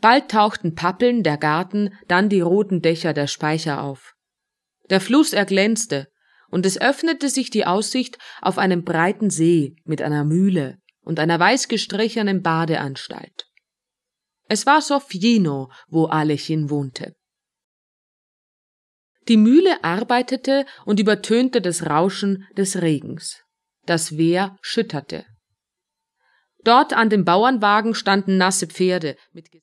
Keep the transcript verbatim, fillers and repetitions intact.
Bald tauchten Pappeln, der Garten, dann die roten Dächer der Speicher auf. Der Fluss erglänzte, und es öffnete sich die Aussicht auf einen breiten See mit einer Mühle und einer weiß gestrichenen Badeanstalt. Es war Sofjino, wo Alechin wohnte. Die Mühle arbeitete und übertönte das Rauschen des Regens. Das Wehr schütterte. Dort an dem Bauernwagen standen nasse Pferde mit